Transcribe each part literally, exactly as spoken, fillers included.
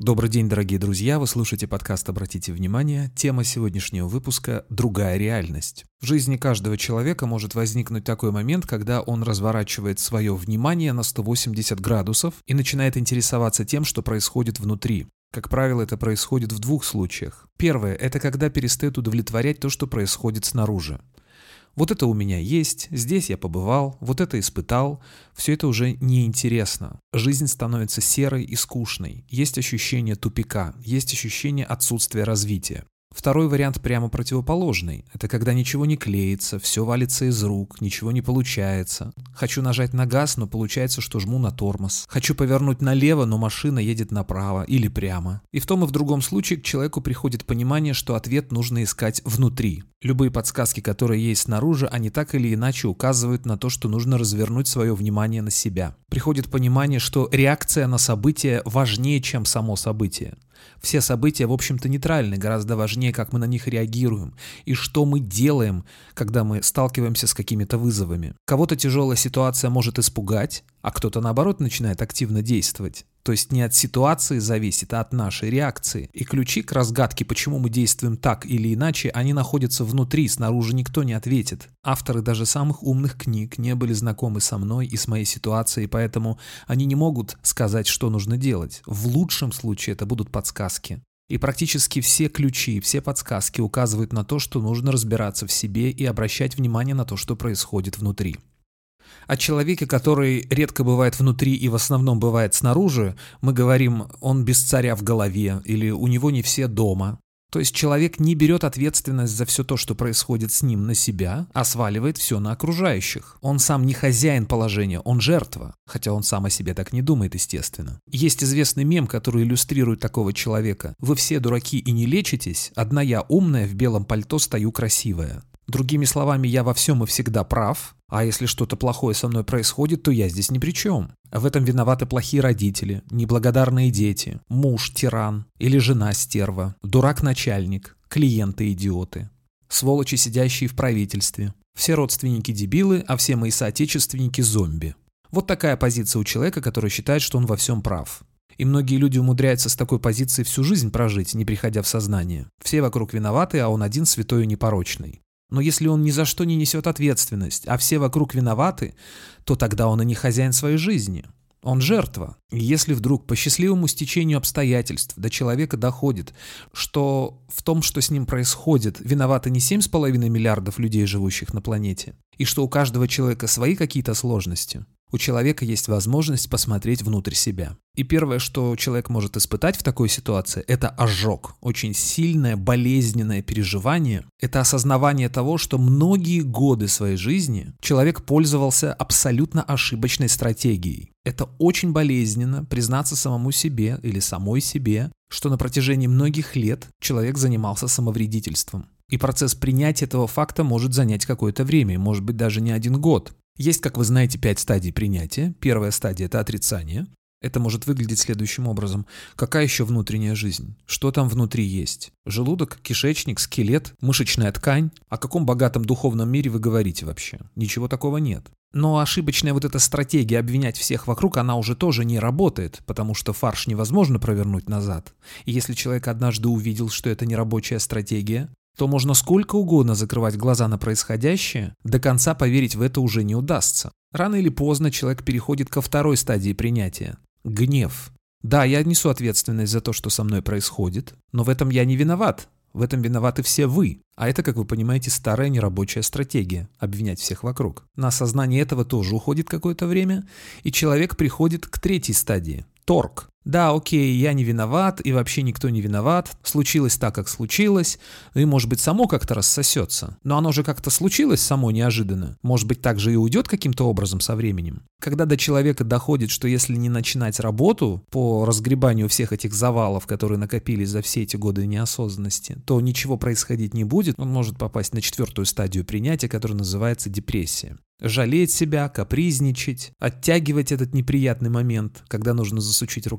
Добрый день, дорогие друзья! Вы слушаете подкаст «Обратите внимание». Тема сегодняшнего выпуска – «Другая реальность». В жизни каждого человека может возникнуть такой момент, когда он разворачивает свое внимание на сто восемьдесят градусов и начинает интересоваться тем, что происходит внутри. Как правило, это происходит в двух случаях. Первое – это когда перестает удовлетворять то, что происходит снаружи. Вот это у меня есть, здесь я побывал, вот это испытал. Все это уже неинтересно. Жизнь становится серой и скучной. Есть ощущение тупика, есть ощущение отсутствия развития. Второй вариант прямо противоположный. Это когда ничего не клеится, все валится из рук, ничего не получается. Хочу нажать на газ, но получается, что жму на тормоз. Хочу повернуть налево, но машина едет направо или прямо. И в том и в другом случае к человеку приходит понимание, что ответ нужно искать внутри. Любые подсказки, которые есть снаружи, они так или иначе указывают на то, что нужно развернуть свое внимание на себя. Приходит понимание, что реакция на событие важнее, чем само событие. Все события, в общем-то, нейтральны, гораздо важнее, как мы на них реагируем и что мы делаем, когда мы сталкиваемся с какими-то вызовами. Кого-то тяжелая ситуация может испугать, а кто-то, наоборот, начинает активно действовать. То есть не от ситуации зависит, а от нашей реакции. И ключи к разгадке, почему мы действуем так или иначе, они находятся внутри, снаружи никто не ответит. Авторы даже самых умных книг не были знакомы со мной и с моей ситуацией, поэтому они не могут сказать, что нужно делать. В лучшем случае это будут подсказки. И практически все ключи, все подсказки указывают на то, что нужно разбираться в себе и обращать внимание на то, что происходит внутри. О человеке, который редко бывает внутри и в основном бывает снаружи, мы говорим, он без царя в голове или у него не все дома. То есть человек не берет ответственность за все то, что происходит с ним, на себя, а сваливает все на окружающих. Он сам не хозяин положения, он жертва, хотя он сам о себе так не думает, естественно. Есть известный мем, который иллюстрирует такого человека. Вы все дураки и не лечитесь, одна я умная, в белом пальто стою красивая. Другими словами, я во всем и всегда прав, а если что-то плохое со мной происходит, то я здесь ни при чем. В этом виноваты плохие родители, неблагодарные дети, муж тиран или жена стерва, дурак-начальник, клиенты-идиоты, сволочи, сидящие в правительстве, все родственники дебилы, а все мои соотечественники зомби. Вот такая позиция у человека, который считает, что он во всем прав. И многие люди умудряются с такой позицией всю жизнь прожить, не приходя в сознание. Все вокруг виноваты, а он один святой и непорочный. Но если он ни за что не несет ответственность, а все вокруг виноваты, то тогда он и не хозяин своей жизни. Он жертва. И если вдруг по счастливому стечению обстоятельств до человека доходит, что в том, что с ним происходит, виноваты не семь с половиной миллиардов людей, живущих на планете, и что у каждого человека свои какие-то сложности, у человека есть возможность посмотреть внутрь себя. И первое, что человек может испытать в такой ситуации, это ожог. Очень сильное, болезненное переживание. Это осознавание того, что многие годы своей жизни человек пользовался абсолютно ошибочной стратегией. Это очень болезненно признаться самому себе или самой себе, что на протяжении многих лет человек занимался самовредительством. И процесс принятия этого факта может занять какое-то время, может быть даже не один год. Есть, как вы знаете, пять стадий принятия. Первая стадия – это отрицание. Это может выглядеть следующим образом. Какая еще внутренняя жизнь? Что там внутри есть? Желудок, кишечник, скелет, мышечная ткань? О каком богатом духовном мире вы говорите вообще? Ничего такого нет. Но ошибочная вот эта стратегия обвинять всех вокруг, она уже тоже не работает, потому что фарш невозможно провернуть назад. И если человек однажды увидел, что это не рабочая стратегия, то можно сколько угодно закрывать глаза на происходящее, до конца поверить в это уже не удастся. Рано или поздно человек переходит ко второй стадии принятия – гнев. Да, я несу ответственность за то, что со мной происходит, но в этом я не виноват. В этом виноваты все вы. А это, как вы понимаете, старая нерабочая стратегия – обвинять всех вокруг. На осознание этого тоже уходит какое-то время, и человек приходит к третьей стадии – торг. Да, окей, я не виноват, и вообще никто не виноват, случилось так, как случилось, и, может быть, само как-то рассосется. Но оно же как-то случилось само неожиданно. Может быть, так же и уйдет каким-то образом со временем. Когда до человека доходит, что если не начинать работу по разгребанию всех этих завалов, которые накопились за все эти годы неосознанности, то ничего происходить не будет, он может попасть на четвертую стадию принятия, которая называется депрессия. Жалеть себя, капризничать, оттягивать этот неприятный момент, когда нужно засучить рукава,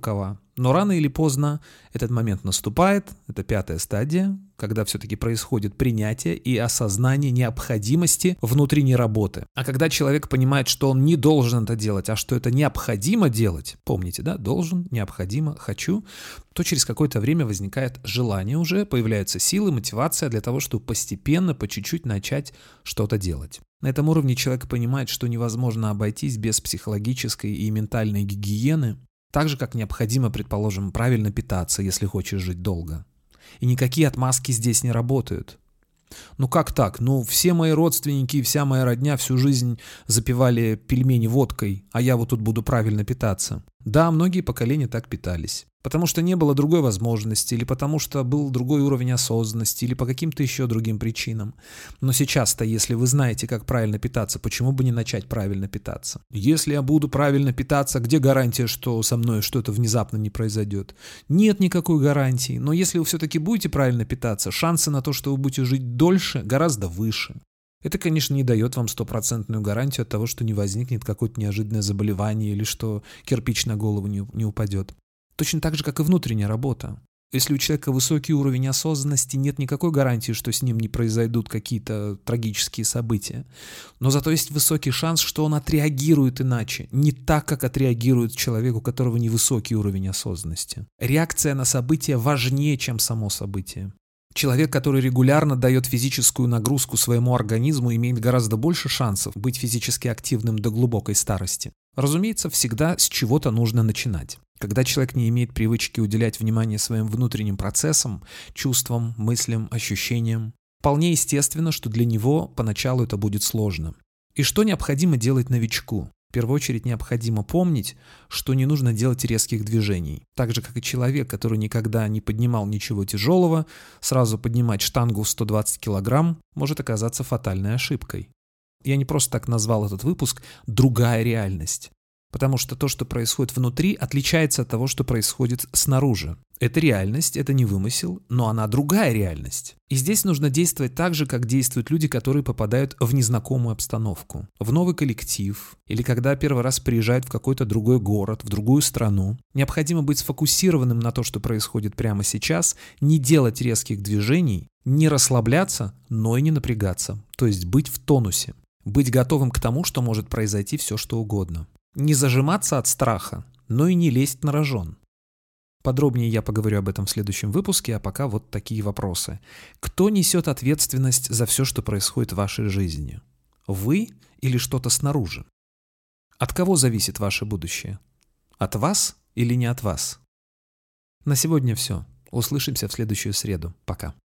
рукава. Но рано или поздно этот момент наступает, это пятая стадия, когда все-таки происходит принятие и осознание необходимости внутренней работы. А когда человек понимает, что он не должен это делать, а что это необходимо делать, помните, да, должен, необходимо, хочу, то через какое-то время возникает желание уже, появляются силы, мотивация для того, чтобы постепенно, по чуть-чуть начать что-то делать. На этом уровне человек понимает, что невозможно обойтись без психологической и ментальной гигиены, так же, как необходимо, предположим, правильно питаться, если хочешь жить долго. И никакие отмазки здесь не работают. Ну как так? Ну все мои родственники и вся моя родня всю жизнь запивали пельмени водкой, а я вот тут буду правильно питаться. Да, многие поколения так питались. Потому что не было другой возможности, или потому что был другой уровень осознанности, или по каким-то еще другим причинам. Но сейчас-то, если вы знаете, как правильно питаться, почему бы не начать правильно питаться? Если я буду правильно питаться, где гарантия, что со мной что-то внезапно не произойдет? Нет никакой гарантии, но если вы все-таки будете правильно питаться, шансы на то, что вы будете жить дольше, гораздо выше. Это, конечно, не дает вам стопроцентную гарантию от того, что не возникнет какое-то неожиданное заболевание или что кирпич на голову не, не упадет. Точно так же, как и внутренняя работа. Если у человека высокий уровень осознанности, нет никакой гарантии, что с ним не произойдут какие-то трагические события. Но зато есть высокий шанс, что он отреагирует иначе, не так, как отреагирует человек, у которого невысокий уровень осознанности. Реакция на событие важнее, чем само событие. Человек, который регулярно дает физическую нагрузку своему организму, имеет гораздо больше шансов быть физически активным до глубокой старости. Разумеется, всегда с чего-то нужно начинать. Когда человек не имеет привычки уделять внимание своим внутренним процессам, чувствам, мыслям, ощущениям, вполне естественно, что для него поначалу это будет сложно. И что необходимо делать новичку? В первую очередь необходимо помнить, что не нужно делать резких движений. Так же, как и человек, который никогда не поднимал ничего тяжелого, сразу поднимать штангу в сто двадцать килограмм может оказаться фатальной ошибкой. Я не просто так назвал этот выпуск «Другая реальность». Потому что то, что происходит внутри, отличается от того, что происходит снаружи. Это реальность, это не вымысел, но она другая реальность. И здесь нужно действовать так же, как действуют люди, которые попадают в незнакомую обстановку, в новый коллектив, или когда первый раз приезжают в какой-то другой город, в другую страну. Необходимо быть сфокусированным на то, что происходит прямо сейчас, не делать резких движений, не расслабляться, но и не напрягаться, то есть быть в тонусе, быть готовым к тому, что может произойти все, что угодно. Не зажиматься от страха, но и не лезть на рожон. Подробнее я поговорю об этом в следующем выпуске, а пока вот такие вопросы. Кто несет ответственность за все, что происходит в вашей жизни? Вы или что-то снаружи? От кого зависит ваше будущее? От вас или не от вас? На сегодня все. Услышимся в следующую среду. Пока.